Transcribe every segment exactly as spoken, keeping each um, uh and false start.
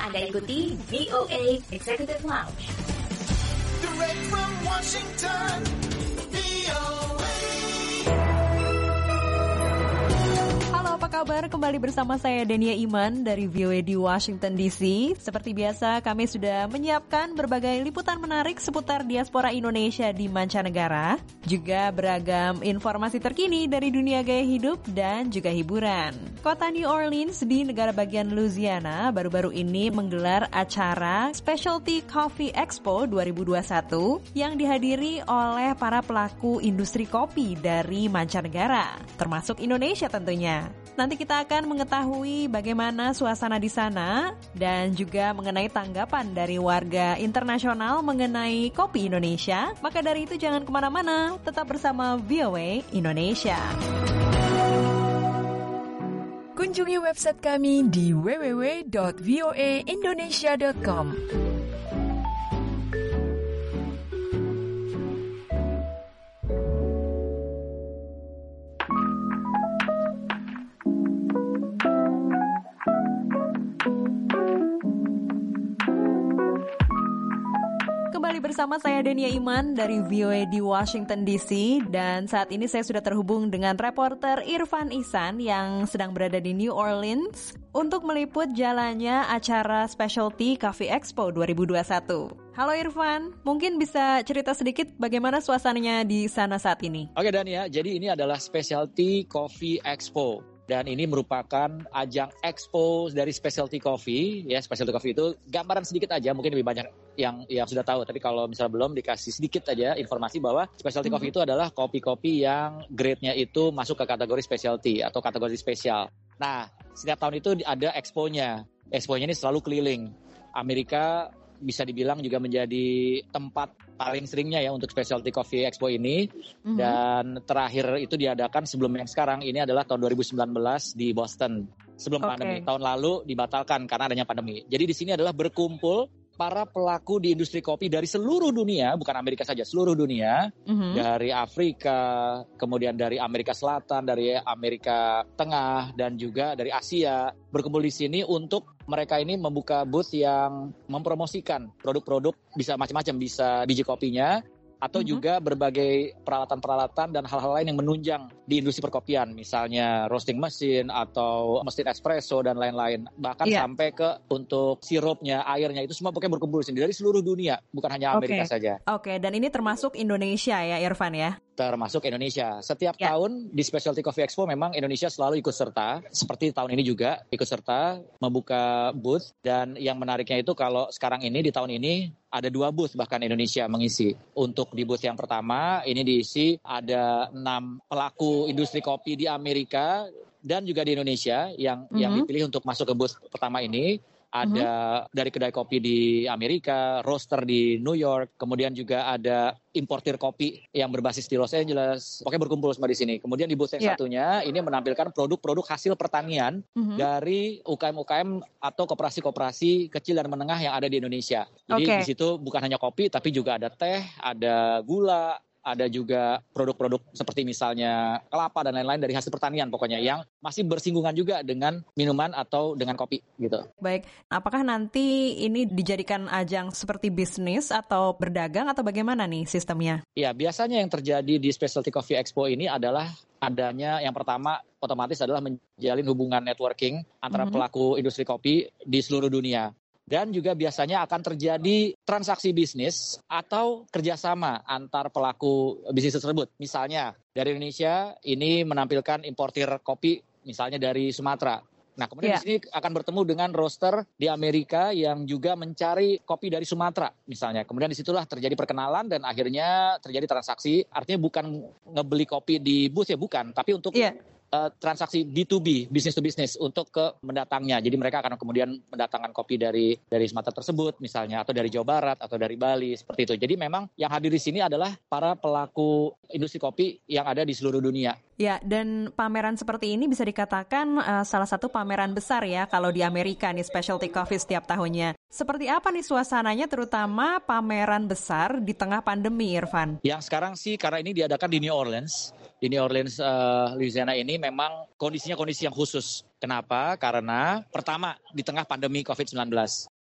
Anda ikuti V O A Executive Lounge. Direct from Washington, V O A. Halo, apa kabar? Kembali bersama saya Denia Iman dari V O A di Washington D C. Seperti biasa, kami sudah menyiapkan berbagai liputan menarik seputar diaspora Indonesia di mancanegara, juga beragam informasi terkini dari dunia gaya hidup dan juga hiburan. Kota New Orleans di negara bagian Louisiana baru-baru ini menggelar acara Specialty Coffee Expo dua ribu dua puluh satu yang dihadiri oleh para pelaku industri kopi dari mancanegara, termasuk Indonesia tentunya. Nanti kita akan mengetahui bagaimana suasana di sana dan juga mengenai tanggapan dari warga internasional mengenai kopi Indonesia. Maka dari itu jangan kemana-mana, tetap bersama V O A Indonesia. Kunjungi website kami di w w w dot v o a indonesia dot com. Kembali bersama saya Denia Iman dari V O A di Washington D C, dan saat ini saya sudah terhubung dengan reporter Irfan Ihsan yang sedang berada di New Orleans untuk meliput jalannya acara Specialty Coffee Expo dua ribu dua puluh satu. Halo Irfan, mungkin bisa cerita sedikit bagaimana suasananya di sana saat ini? Oke Dania, jadi ini adalah Specialty Coffee Expo. Dan ini merupakan ajang expo dari specialty coffee. Ya, specialty coffee itu gambaran sedikit aja, mungkin lebih banyak yang yang sudah tahu. Tapi kalau misalnya belum, dikasih sedikit aja informasi bahwa specialty mm-hmm. coffee itu adalah kopi-kopi yang grade-nya itu masuk ke kategori specialty atau kategori spesial. Nah, setiap tahun itu ada expo-nya. Expo-nya ini selalu keliling Amerika. Bisa dibilang juga menjadi tempat paling seringnya ya untuk Specialty Coffee Expo ini. Mm-hmm. Dan terakhir itu diadakan sebelum yang sekarang, ini adalah tahun dua ribu sembilan belas di Boston. Sebelum okay. pandemi, tahun lalu dibatalkan karena adanya pandemi. Jadi di sini adalah berkumpul para pelaku di industri kopi dari seluruh dunia, bukan Amerika saja, seluruh dunia. Mm-hmm. Dari Afrika, kemudian dari Amerika Selatan, dari Amerika Tengah, dan juga dari Asia. Berkumpul di sini untuk mereka ini membuka booth yang mempromosikan produk-produk, bisa macam-macam, bisa biji kopinya, atau mm-hmm. juga berbagai peralatan-peralatan dan hal-hal lain yang menunjang di industri perkopian, misalnya roasting mesin atau mesin espresso dan lain-lain. Bahkan yeah. sampai ke untuk sirupnya, airnya, itu semua pokoknya berkumpul di sini dari seluruh dunia, bukan hanya Amerika okay. saja. Oke, okay. Dan ini termasuk Indonesia ya Irfan ya? Termasuk Indonesia. Setiap yeah. tahun di Specialty Coffee Expo memang Indonesia selalu ikut serta. Seperti tahun ini juga ikut serta membuka booth. Dan yang menariknya itu kalau sekarang ini di tahun ini ada dua booth bahkan Indonesia mengisi. Untuk di booth yang pertama ini diisi ada enam pelaku industri kopi di Amerika dan juga di Indonesia yang mm-hmm. yang dipilih untuk masuk ke booth pertama ini. Ada mm-hmm. dari kedai kopi di Amerika, roaster di New York, kemudian juga ada importir kopi yang berbasis di Los Angeles. Pokoknya berkumpul semua di sini. Kemudian di booth yang yeah. satunya ini menampilkan produk-produk hasil pertanian mm-hmm. dari U K M-U K M atau koperasi-koperasi kecil dan menengah yang ada di Indonesia. Jadi okay. di situ bukan hanya kopi tapi juga ada teh, ada gula, ada juga produk-produk seperti misalnya kelapa dan lain-lain dari hasil pertanian pokoknya yang masih bersinggungan juga dengan minuman atau dengan kopi gitu. Baik, apakah nanti ini dijadikan ajang seperti bisnis atau berdagang atau bagaimana nih sistemnya? Ya, biasanya yang terjadi di Specialty Coffee Expo ini adalah adanya yang pertama otomatis adalah menjalin hubungan networking antara mm-hmm. pelaku industri kopi di seluruh dunia. Dan juga biasanya akan terjadi transaksi bisnis atau kerjasama antar pelaku bisnis tersebut. Misalnya dari Indonesia ini menampilkan importir kopi misalnya dari Sumatera. Nah kemudian yeah. di sini akan bertemu dengan roaster di Amerika yang juga mencari kopi dari Sumatera misalnya. Kemudian disitulah terjadi perkenalan dan akhirnya terjadi transaksi. Artinya bukan ngebeli kopi di booth ya, bukan. Tapi untuk yeah. Uh, transaksi B to B, business to business untuk ke mendatangnya. Jadi mereka akan kemudian mendatangkan kopi dari dari Sumatera tersebut misalnya, atau dari Jawa Barat atau dari Bali seperti itu. Jadi memang yang hadir di sini adalah para pelaku industri kopi yang ada di seluruh dunia. Ya, dan pameran seperti ini bisa dikatakan uh, salah satu pameran besar ya kalau di Amerika nih, Specialty Coffee setiap tahunnya. Seperti apa nih suasananya, terutama pameran besar di tengah pandemi, Irfan? Yang sekarang sih karena ini diadakan di New Orleans. Di New Orleans, uh, Louisiana ini memang kondisinya kondisi yang khusus. Kenapa? Karena pertama di tengah pandemi covid sembilan belas.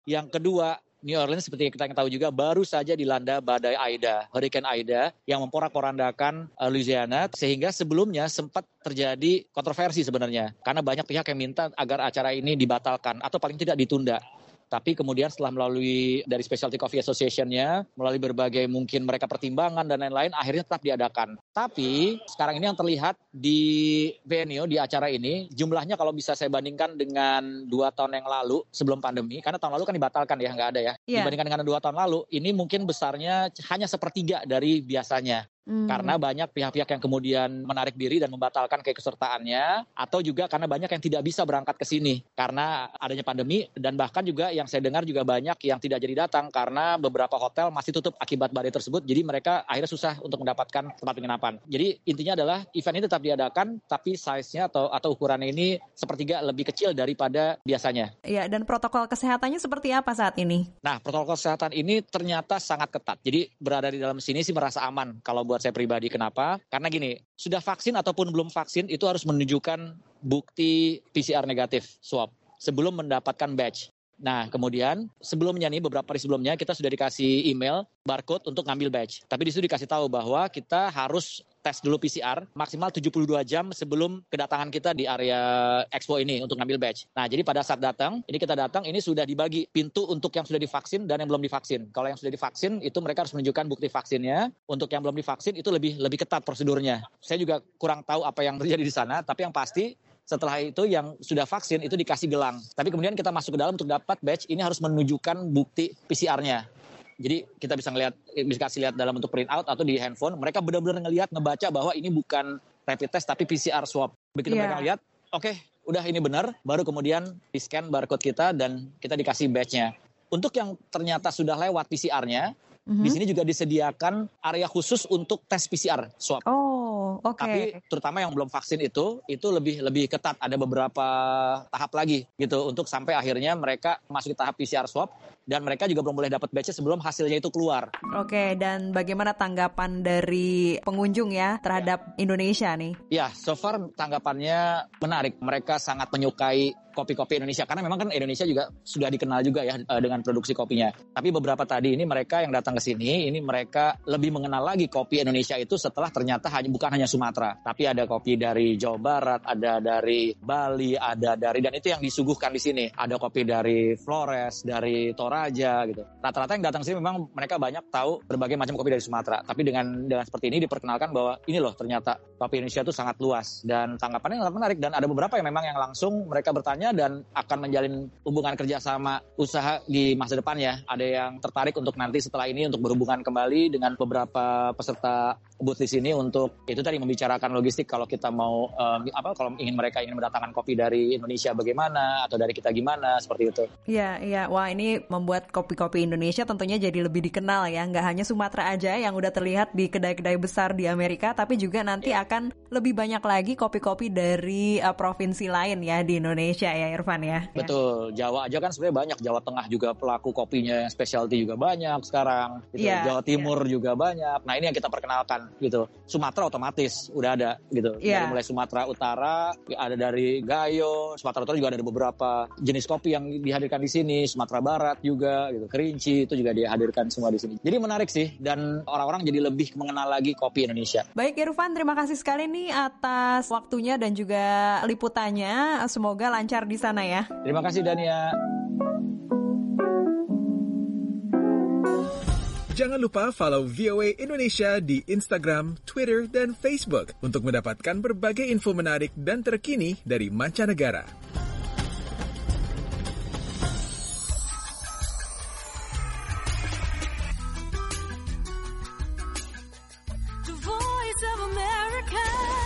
Yang kedua, New Orleans seperti yang kita tahu juga baru saja dilanda badai Aida, Hurricane Aida yang memporak-porandakan uh, Louisiana, sehingga sebelumnya sempat terjadi kontroversi sebenarnya karena banyak pihak yang minta agar acara ini dibatalkan atau paling tidak ditunda. Tapi kemudian setelah melalui dari Specialty Coffee Association-nya, melalui berbagai mungkin mereka pertimbangan dan lain-lain, akhirnya tetap diadakan. Tapi sekarang ini yang terlihat di venue, di acara ini, jumlahnya kalau bisa saya bandingkan dengan dua tahun yang lalu sebelum pandemi, karena tahun lalu kan dibatalkan ya, nggak ada ya. Yeah. Dibandingkan dengan dua tahun lalu, ini mungkin besarnya hanya sepertiga dari biasanya. Hmm. Karena banyak pihak-pihak yang kemudian menarik diri dan membatalkan keikutsertaannya, atau juga karena banyak yang tidak bisa berangkat ke sini karena adanya pandemi, dan bahkan juga yang saya dengar juga banyak yang tidak jadi datang karena beberapa hotel masih tutup akibat badai tersebut, jadi mereka akhirnya susah untuk mendapatkan tempat penginapan. Jadi intinya adalah event ini tetap diadakan, tapi size-nya atau atau ukurannya ini sepertiga lebih kecil daripada biasanya. Iya, dan protokol kesehatannya seperti apa saat ini? Nah, protokol kesehatan ini ternyata sangat ketat. Jadi berada di dalam sini sih merasa aman kalau buat saya pribadi. Kenapa? Karena gini, sudah vaksin ataupun belum vaksin itu harus menunjukkan bukti P C R negatif swab sebelum mendapatkan badge. Nah, kemudian sebelumnya nih, beberapa hari sebelumnya kita sudah dikasih email barcode untuk ngambil badge. Tapi di situ dikasih tahu bahwa kita harus tes dulu P C R maksimal tujuh puluh dua jam sebelum kedatangan kita di area expo ini untuk ngambil badge. Nah, jadi pada saat datang, ini kita datang, ini sudah dibagi pintu untuk yang sudah divaksin dan yang belum divaksin. Kalau yang sudah divaksin, itu mereka harus menunjukkan bukti vaksinnya. Untuk yang belum divaksin, itu lebih lebih ketat prosedurnya. Saya juga kurang tahu apa yang terjadi di sana, tapi yang pasti setelah itu yang sudah vaksin itu dikasih gelang. Tapi kemudian kita masuk ke dalam untuk dapat badge, ini harus menunjukkan bukti P C R-nya. Jadi kita bisa ngelihat, bisa kasih lihat dalam bentuk print out atau di handphone. Mereka benar-benar ngelihat, ngebaca bahwa ini bukan rapid test tapi P C R swab. Begitu yeah. mereka ngelihat, oke, okay, udah ini benar. Baru kemudian di scan barcode kita dan kita dikasih badge-nya. Untuk yang ternyata sudah lewat P C R-nya, mm-hmm. di sini juga disediakan area khusus untuk tes P C R swab. Oh, oke. Okay. Tapi terutama yang belum vaksin itu, itu lebih lebih ketat. Ada beberapa tahap lagi gitu untuk sampai akhirnya mereka masuk di tahap P C R swab. Dan mereka juga belum boleh dapat badge sebelum hasilnya itu keluar. Oke, dan bagaimana tanggapan dari pengunjung ya terhadap ya. Indonesia nih? Ya, so far tanggapannya menarik. Mereka sangat menyukai kopi-kopi Indonesia. Karena memang kan Indonesia juga sudah dikenal juga ya dengan produksi kopinya. Tapi beberapa tadi ini mereka yang datang ke sini, ini mereka lebih mengenal lagi kopi Indonesia itu setelah ternyata hanya bukan hanya Sumatera. Tapi ada kopi dari Jawa Barat, ada dari Bali, ada dari, dan itu yang disuguhkan di sini. Ada kopi dari Flores, dari Toraja. Aja gitu. Rata-rata yang datang sini memang mereka banyak tahu berbagai macam kopi dari Sumatera. Tapi dengan dengan seperti ini diperkenalkan bahwa ini loh ternyata kopi Indonesia itu sangat luas dan tanggapannya sangat menarik. Dan ada beberapa yang memang yang langsung mereka bertanya dan akan menjalin hubungan kerjasama usaha di masa depan ya. Ada yang tertarik untuk nanti setelah ini untuk berhubungan kembali dengan beberapa peserta booth di sini untuk itu tadi membicarakan logistik kalau kita mau um, apa kalau ingin mereka ingin mendatangkan kopi dari Indonesia bagaimana atau dari kita gimana seperti itu. Iya, iya. Wah, ini membuat kopi-kopi Indonesia tentunya jadi lebih dikenal ya. Nggak hanya Sumatera aja yang udah terlihat di kedai-kedai besar di Amerika, tapi juga nanti yeah. akan lebih banyak lagi kopi-kopi dari uh, provinsi lain ya di Indonesia ya, Irfan ya. Betul. Jawa aja kan sebenarnya banyak. Jawa Tengah juga pelaku kopinya yang specialty juga banyak sekarang. Gitu. Yeah. Jawa Timur yeah. juga banyak. Nah, ini yang kita perkenalkan gitu. Sumatera otomatis udah ada gitu. Yeah. Dari mulai Sumatera Utara, ada dari Gayo, Sumatera Utara juga ada beberapa jenis kopi yang dihadirkan di sini, Sumatera Barat juga gitu. Kerinci itu juga dihadirkan semua di sini. Jadi menarik sih dan orang-orang jadi lebih mengenal lagi kopi Indonesia. Baik Irfan, terima kasih sekali nih atas waktunya dan juga liputannya. Semoga lancar di sana ya. Terima kasih Dania. Jangan lupa follow V O A Indonesia di Instagram, Twitter, dan Facebook untuk mendapatkan berbagai info menarik dan terkini dari mancanegara. The Voice of America.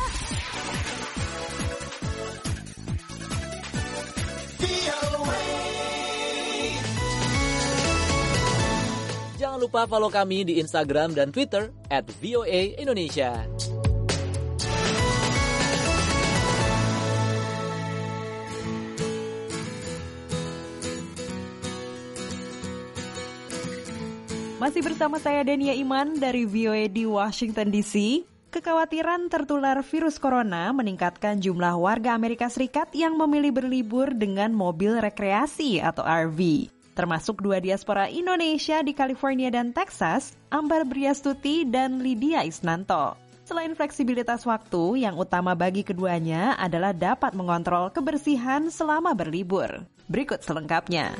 V O A. Jangan lupa follow kami di Instagram dan Twitter at V O A Indonesia. Masih bersama saya Dania Iman dari V O A di Washington D C. Kekhawatiran tertular virus corona meningkatkan jumlah warga Amerika Serikat yang memilih berlibur dengan mobil rekreasi atau R V. termasuk dua diaspora Indonesia di California dan Texas, Ambar Briastuti dan Lydia Isnanto. Selain fleksibilitas waktu, yang utama bagi keduanya adalah dapat mengontrol kebersihan selama berlibur. Berikut selengkapnya.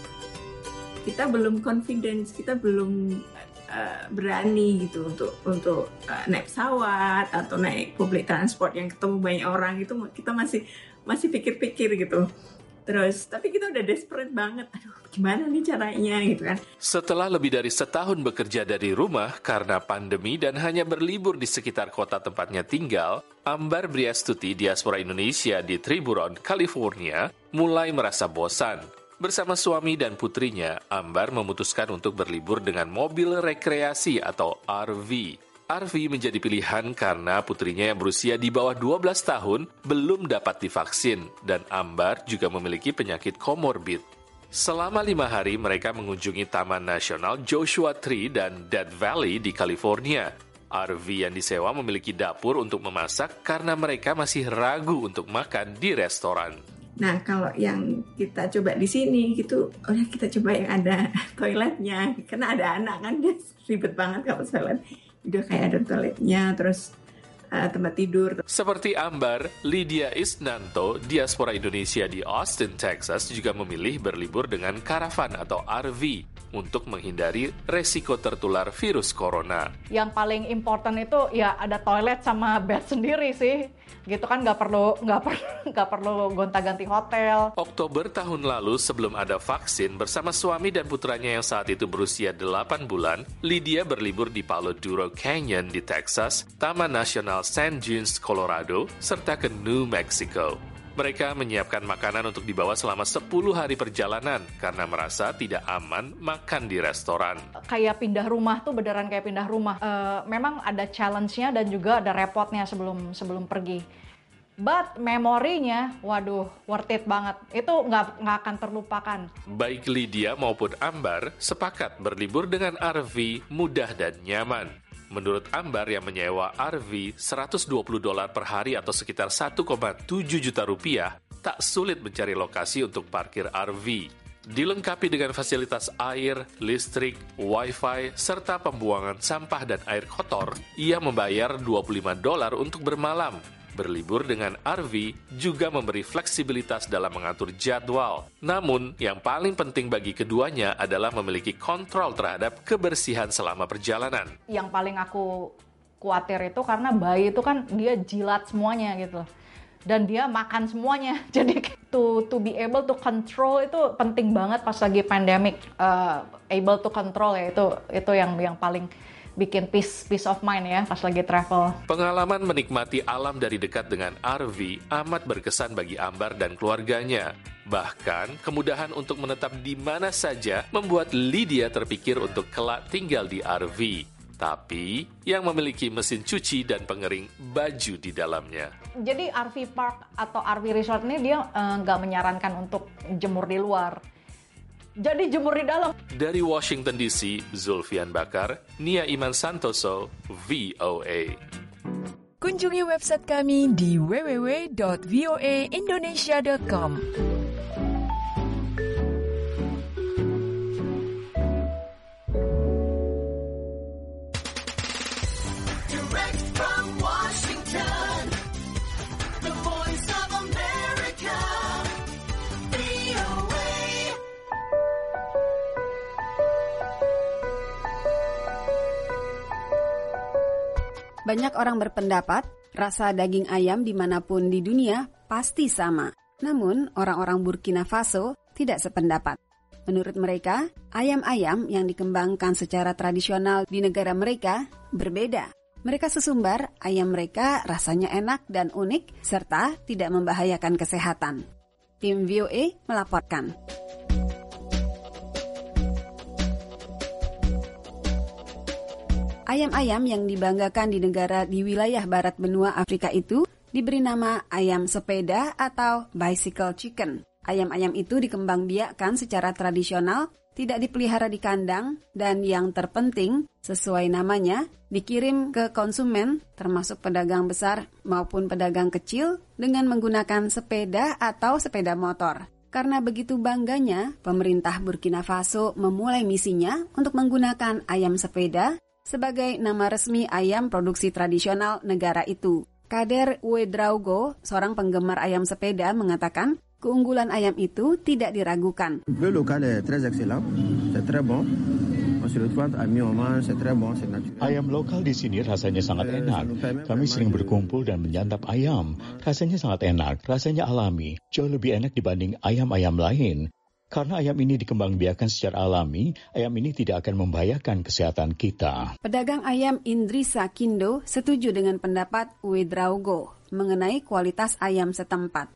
Kita belum confidence, kita belum uh, berani gitu untuk untuk uh, naik pesawat atau naik public transport yang ketemu banyak orang itu, kita masih masih pikir-pikir gitu. Terus, tapi kita udah desperate banget. Aduh, gimana nih caranya gitu kan. Setelah lebih dari setahun bekerja dari rumah karena pandemi dan hanya berlibur di sekitar kota tempatnya tinggal, Ambar Briastuti, diaspora Indonesia di Triburon, California, mulai merasa bosan. Bersama suami dan putrinya, Ambar memutuskan untuk berlibur dengan mobil rekreasi atau R V. R V menjadi pilihan karena putrinya yang berusia di bawah dua belas tahun belum dapat divaksin dan Ambar juga memiliki penyakit komorbid. Selama lima hari mereka mengunjungi Taman Nasional Joshua Tree dan Death Valley di California. R V yang disewa memiliki dapur untuk memasak karena mereka masih ragu untuk makan di restoran. Nah, kalau yang kita coba di sini gitu, oh ya kita coba yang ada toiletnya, karena ada anak kan, dia ribet banget kalau toilet. Udah kayak ada toiletnya, terus uh, tempat tidur. Seperti Ambar, Lydia Isnanto, diaspora Indonesia di Austin, Texas, juga memilih berlibur dengan karavan atau R V untuk menghindari resiko tertular virus corona. Yang paling important itu ya ada toilet sama bed sendiri sih. Gitu kan, nggak perlu nggak perlu nggak perlu gonta-ganti hotel. Oktober tahun lalu sebelum ada vaksin, bersama suami dan putranya yang saat itu berusia delapan bulan, Lydia berlibur di Palo Duro Canyon di Texas, Taman Nasional Saint Junes, Colorado, serta ke New Mexico. Mereka menyiapkan makanan untuk dibawa selama sepuluh hari perjalanan karena merasa tidak aman makan di restoran. Kayak pindah rumah tuh beneran kayak pindah rumah. Uh, memang ada challenge-nya dan juga ada repotnya sebelum sebelum pergi. But memorinya, waduh, worth it banget. Itu nggak nggak akan terlupakan. Baik Lydia maupun Ambar sepakat berlibur dengan R V mudah dan nyaman. Menurut Ambar yang menyewa R V seratus dua puluh dolar per hari atau sekitar satu koma tujuh juta rupiah, tak sulit mencari lokasi untuk parkir R V. Dilengkapi dengan fasilitas air, listrik, wifi, serta pembuangan sampah dan air kotor, ia membayar dua puluh lima dolar untuk bermalam. Berlibur dengan R V juga memberi fleksibilitas dalam mengatur jadwal. Namun, yang paling penting bagi keduanya adalah memiliki kontrol terhadap kebersihan selama perjalanan. Yang paling aku khawatir itu karena bayi itu kan dia jilat semuanya gitu. Dan dia makan semuanya. Jadi to to be able to control itu penting banget pas lagi pandemic. Uh, able to control ya itu itu yang yang paling bikin peace, peace of mind ya pas lagi travel. Pengalaman menikmati alam dari dekat dengan R V amat berkesan bagi Ambar dan keluarganya. Bahkan, kemudahan untuk menetap di mana saja membuat Lydia terpikir untuk kelak tinggal di R V. Tapi, yang memiliki mesin cuci dan pengering baju di dalamnya. Jadi R V park atau R V resort ini dia uh, nggak menyarankan untuk jemur di luar. Jadi jemur di dalam. Dari Washington D C, Zulfian Bakar, Nia Iman Santoso, V O A. Kunjungi website kami di w w w dot v o a indonesia dot com. Direct from Washington, the voice of America, V O A. Banyak orang berpendapat rasa daging ayam dimanapun di dunia pasti sama. Namun, orang-orang Burkina Faso tidak sependapat. Menurut mereka, ayam-ayam yang dikembangkan secara tradisional di negara mereka berbeda. Mereka sesumbar ayam mereka rasanya enak dan unik serta tidak membahayakan kesehatan. Tim V O A melaporkan. Ayam-ayam yang dibanggakan di negara di wilayah barat benua Afrika itu diberi nama ayam sepeda atau bicycle chicken. Ayam-ayam itu dikembangbiakkan secara tradisional, tidak dipelihara di kandang, dan yang terpenting, sesuai namanya, dikirim ke konsumen, termasuk pedagang besar maupun pedagang kecil, dengan menggunakan sepeda atau sepeda motor. Karena begitu bangganya, pemerintah Burkina Faso memulai misinya untuk menggunakan ayam sepeda sebagai nama resmi ayam produksi tradisional negara itu. Kader Ouedraogo, seorang penggemar ayam sepeda, mengatakan keunggulan ayam itu tidak diragukan. Le local est très excellent, c'est très bon. Ayam lokal di sini rasanya sangat enak. Kami sering berkumpul dan menyantap ayam. Rasanya sangat enak, rasanya alami, jauh lebih enak dibanding ayam-ayam lain. Karena ayam ini dikembangbiakan secara alami, ayam ini tidak akan membahayakan kesehatan kita. Pedagang ayam Indrisa Kindo setuju dengan pendapat Ouedraogo mengenai kualitas ayam setempat.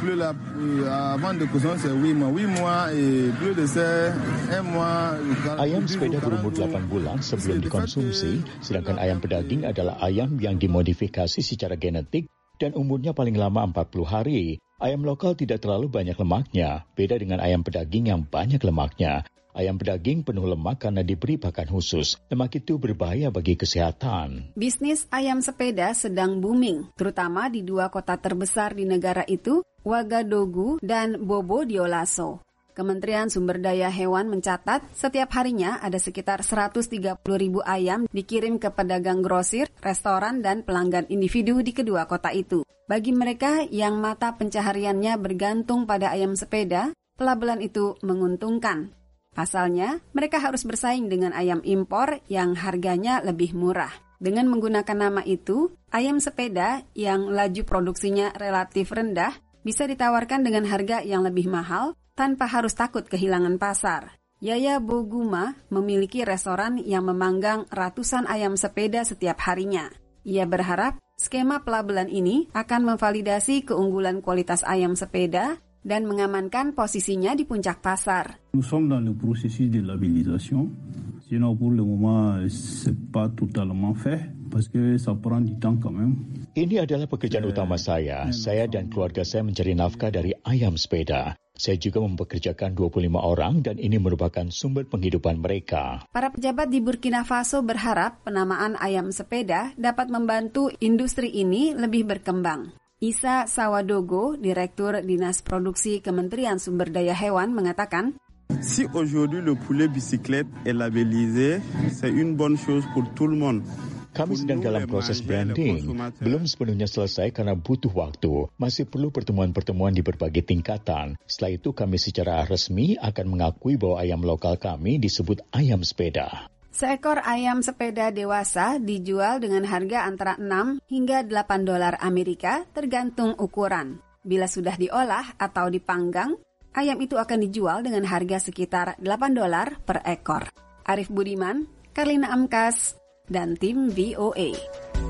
Ayam sepeda berumur delapan bulan sebelum dikonsumsi, sedangkan ayam pedaging adalah ayam yang dimodifikasi secara genetik dan umurnya paling lama empat puluh hari. Ayam lokal tidak terlalu banyak lemaknya, beda dengan ayam pedaging yang banyak lemaknya. Ayam pedaging penuh lemak karena diberi pakan khusus. Lemak itu berbahaya bagi kesehatan. Bisnis ayam sepeda sedang booming, terutama di dua kota terbesar di negara itu, Ouagadougou dan Bobo Dioulasso. Kementerian Sumber Daya Hewan mencatat setiap harinya ada sekitar seratus tiga puluh ribu ayam dikirim ke pedagang grosir, restoran, dan pelanggan individu di kedua kota itu. Bagi mereka yang mata pencahariannya bergantung pada ayam sepeda, pelabelan itu menguntungkan. Pasalnya, mereka harus bersaing dengan ayam impor yang harganya lebih murah. Dengan menggunakan nama itu, ayam sepeda yang laju produksinya relatif rendah bisa ditawarkan dengan harga yang lebih mahal tanpa harus takut kehilangan pasar. Yaya Boguma memiliki restoran yang memanggang ratusan ayam sepeda setiap harinya. Ia berharap skema pelabelan ini akan memvalidasi keunggulan kualitas ayam sepeda dan mengamankan posisinya di puncak pasar. Nous sommes dans le processus de labellisation. Sinon pour le moment c'est pas totalement fait parce que ça prend du temps quand même. Ini adalah pekerjaan utama saya. Saya dan keluarga saya mencari nafkah dari ayam sepeda. Saya juga mempekerjakan dua puluh lima orang dan ini merupakan sumber penghidupan mereka. Para pejabat di Burkina Faso berharap penamaan ayam sepeda dapat membantu industri ini lebih berkembang. Isa Sawadogo, Direktur Dinas Produksi Kementerian Sumber Daya Hewan, mengatakan, Si aujourd'hui le poulet bicyclette est labellisé, c'est une bonne chose pour tout le monde. Kami sedang dalam proses branding, belum sepenuhnya selesai karena butuh waktu. Masih perlu pertemuan-pertemuan di berbagai tingkatan. Setelah itu kami secara resmi akan mengakui bahwa ayam lokal kami disebut ayam sepeda. Seekor ayam sepeda dewasa dijual dengan harga antara enam hingga delapan dolar Amerika tergantung ukuran. Bila sudah diolah atau dipanggang, ayam itu akan dijual dengan harga sekitar delapan dolar per ekor. Arif Budiman, Karlina Amkas, dan tim V O A.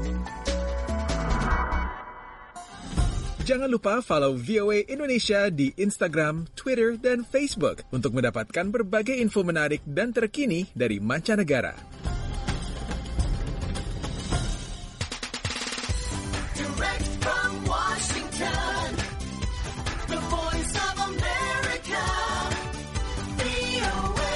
Jangan lupa follow V O A Indonesia di Instagram, Twitter, dan Facebook untuk mendapatkan berbagai info menarik dan terkini dari mancanegara. Direct from Washington, the voice of America, V O A.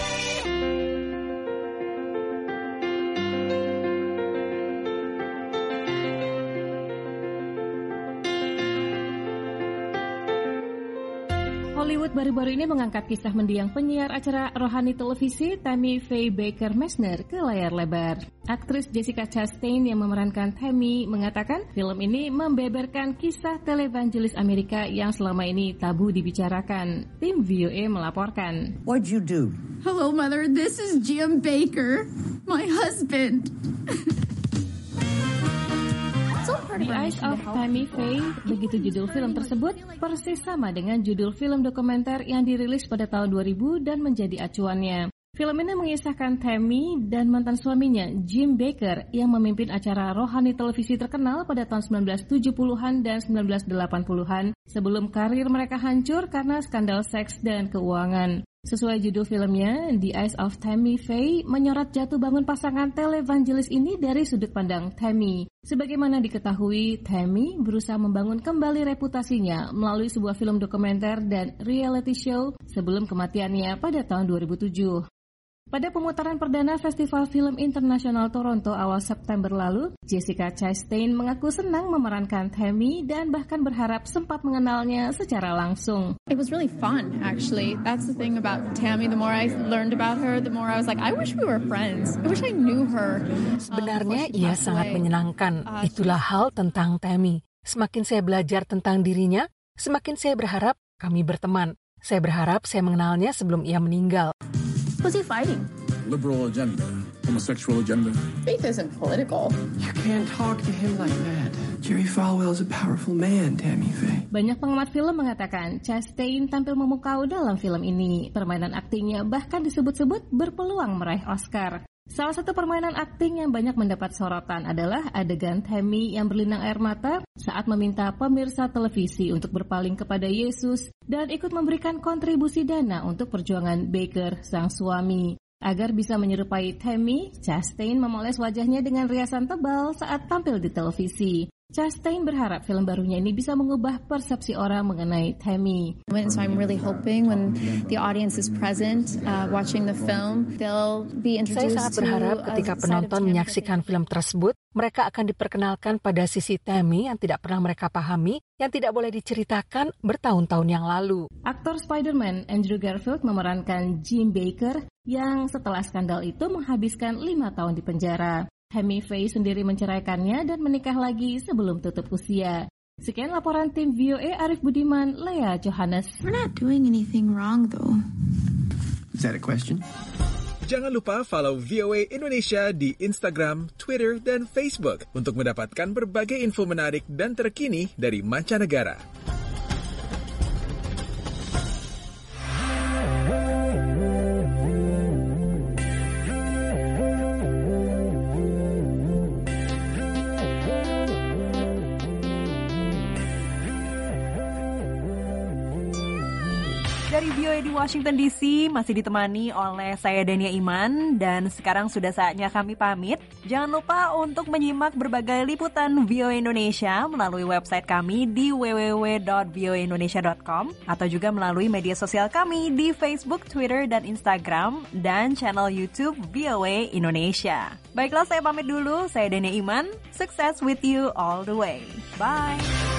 Hollywood baru-baru ini mengangkat kisah mendiang penyiar acara rohani televisi Tammy Faye Baker Messner ke layar lebar. Aktris Jessica Chastain yang memerankan Tammy mengatakan film ini membeberkan kisah televangelis Amerika yang selama ini tabu dibicarakan. Tim V O A melaporkan. What'd you do? Hello, Mother. This is Jim Baker, my husband. The Eyes of Tammy Faye, begitu judul film tersebut, persis sama dengan judul film dokumenter yang dirilis pada tahun dua ribu dan menjadi acuannya. Film ini mengisahkan Tammy dan mantan suaminya, Jim Baker, yang memimpin acara rohani televisi terkenal pada tahun sembilan belas tujuh puluhan dan sembilan belas delapan puluhan, sebelum karir mereka hancur karena skandal seks dan keuangan. Sesuai judul filmnya, The Eyes of Tammy Faye menyorot jatuh bangun pasangan televangelis ini dari sudut pandang Tammy. Sebagaimana diketahui, Tammy berusaha membangun kembali reputasinya melalui sebuah film dokumenter dan reality show sebelum kematiannya pada tahun dua ribu tujuh. Pada pemutaran perdana Festival Film Internasional Toronto awal September lalu, Jessica Chastain mengaku senang memerankan Tammy dan bahkan berharap sempat mengenalnya secara langsung. It was really fun, actually. That's the thing about Tammy. The more I learned about her, the more I was like, I wish we were friends. I wish I knew her. Sebenarnya ia sangat menyenangkan. Itulah hal tentang Tammy. Semakin saya belajar tentang dirinya, semakin saya berharap kami berteman. Saya berharap saya mengenalnya sebelum ia meninggal. What's he fighting? Liberal agenda, homosexual agenda. Faith isn't political. You can't talk to him like that. Jerry Falwell is a powerful man, Tammy Faye. Banyak pengamat film mengatakan Chastain tampil memukau dalam film ini. Permainan aktingnya bahkan disebut-sebut berpeluang meraih Oscar. Salah satu permainan akting yang banyak mendapat sorotan adalah adegan Tammy yang berlinang air mata saat meminta pemirsa televisi untuk berpaling kepada Yesus dan ikut memberikan kontribusi dana untuk perjuangan Baker, sang suami. Agar bisa menyerupai Tammy, Chastain memoles wajahnya dengan riasan tebal saat tampil di televisi. Chastain berharap film barunya ini bisa mengubah persepsi orang mengenai Tammy. So I'm really hoping when the audience is present uh, watching the film, they'll be introduced to. Saya sangat berharap ketika penonton menyaksikan film tersebut, mereka akan diperkenalkan pada sisi Tammy yang tidak pernah mereka pahami, yang tidak boleh diceritakan bertahun-tahun yang lalu. Aktor Spider-Man Andrew Garfield memerankan Jim Baker yang setelah skandal itu menghabiskan lima tahun di penjara. Tammy Faye sendiri menceraikannya dan menikah lagi sebelum tutup usia. Sekian laporan tim V O A Arif Budiman, Lea Johannes. We're not doing anything wrong though. Is that a question? Jangan lupa follow V O A Indonesia di Instagram, Twitter, dan Facebook untuk mendapatkan berbagai info menarik dan terkini dari mancanegara. Dari V O A di Washington D C masih ditemani oleh saya Dania Iman dan sekarang sudah saatnya kami pamit. Jangan lupa untuk menyimak berbagai liputan V O A Indonesia melalui website kami di w w w dot v o a indonesia dot com atau juga melalui media sosial kami di Facebook, Twitter, dan Instagram dan channel YouTube V O A Indonesia. Baiklah, saya pamit dulu. Saya Dania Iman. Success with you all the way. Bye.